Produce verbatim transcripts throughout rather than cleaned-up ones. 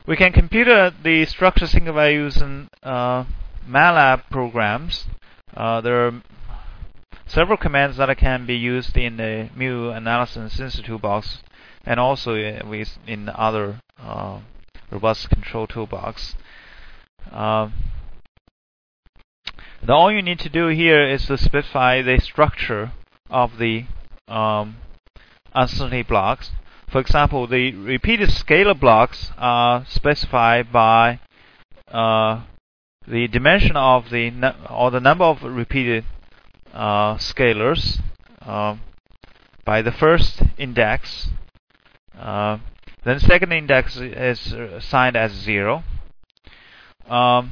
We can compute uh, the structure single value using uh, MATLAB programs. Uh, there are several commands that can be used in the mu analysis and synthesis toolbox, and also in other uh, robust control toolbox. Uh, all you need to do here is to specify the structure of the um, uncertainty blocks. For example, the repeated scalar blocks are specified by uh, the dimension of the or the number of repeated uh, scalars uh, by the first index. Uh, then second index is assigned as zero. Um,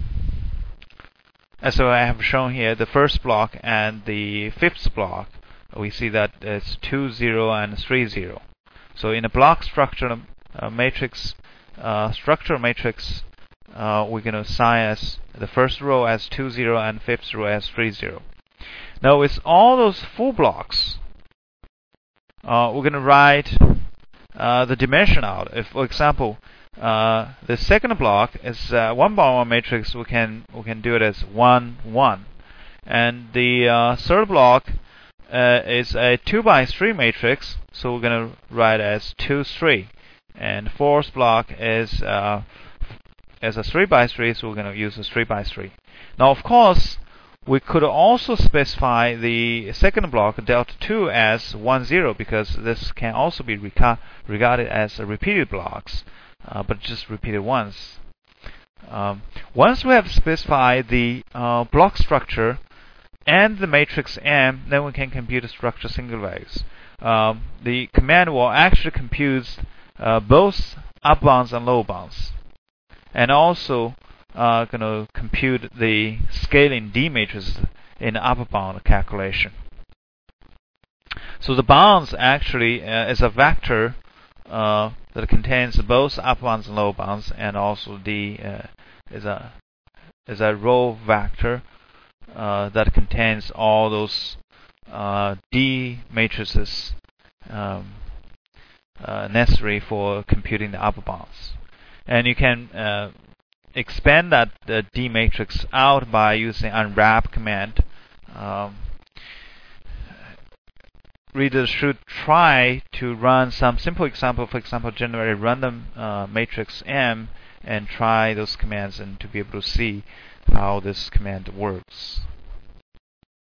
and so I have shown here the first block and the fifth block. We see that it's two, zero, and three, zero. So in a block structure uh, matrix, uh, structure matrix, uh, we're going to assign as the first row as two, zero, and fifth row as three, zero. Now with all those full blocks, uh, we're going to write uh, the dimension out. If, for example, uh, the second block is uh, one by one matrix, we can we can do it as one, one, and the uh, third block uh, is a two by three matrix. So we're going to write as two, three, and fourth block is uh, as a three by three, so we're going to use a three by three. Now, of course, we could also specify the second block, delta two, as one, zero, because this can also be reca regarded as a repeated blocks, uh, but just repeated once. Um, once we have specified the uh, block structure and the matrix M, then we can compute the structure single values. Um, the command will actually compute uh, both up bounds and low bounds, and also uh, going to compute the scaling D matrix in the upper bound calculation. So the bounds actually uh, is a vector uh, that contains both up bounds and low bounds, and also D uh, is a is a row vector uh, that contains all those Uh, D matrices um, uh, necessary for computing the upper bounds. And you can uh, expand that uh, D matrix out by using unwrap command. Um, readers should try to run some simple example, for example, generate a random uh, matrix M, and try those commands and to be able to see how this command works.